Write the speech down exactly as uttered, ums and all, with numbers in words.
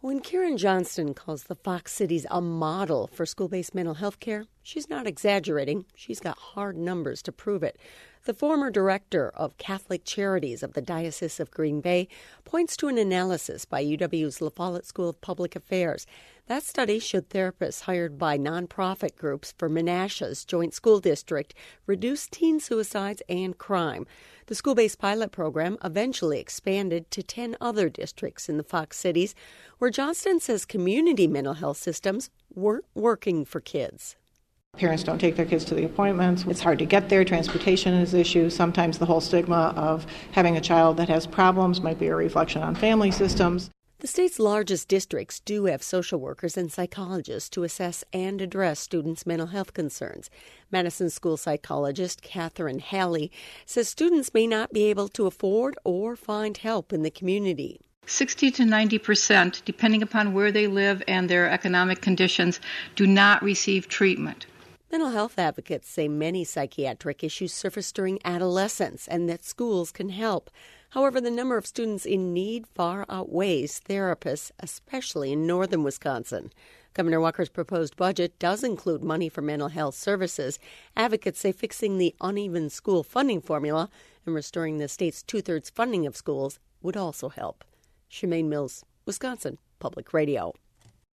When Karen Johnston calls the Fox Cities a model for school-based mental health care, she's not exaggerating. She's got hard numbers to prove it. The former director of Catholic Charities of the Diocese of Green Bay points to an analysis by U W's La Follette School of Public Affairs. That study showed therapists hired by nonprofit groups for Menasha's joint school district reduced teen suicides and crime. The school-based pilot program eventually expanded to ten other districts in the Fox Cities, where Johnston says community mental health systems weren't working for kids. Parents don't take their kids to the appointments. It's hard to get there. Transportation is an issue. Sometimes the whole stigma of having a child that has problems might be a reflection on family systems. The state's largest districts do have social workers and psychologists to assess and address students' mental health concerns. Madison school psychologist Catherine Halley says students may not be able to afford or find help in the community. sixty to ninety percent, depending upon where they live and their economic conditions, do not receive treatment. Mental health advocates say many psychiatric issues surface during adolescence and that schools can help. However, the number of students in need far outweighs therapists, especially in northern Wisconsin. Governor Walker's proposed budget does include money for mental health services. Advocates say fixing the uneven school funding formula and restoring the state's two-thirds funding of schools would also help. Shemaine Mills, Wisconsin Public Radio.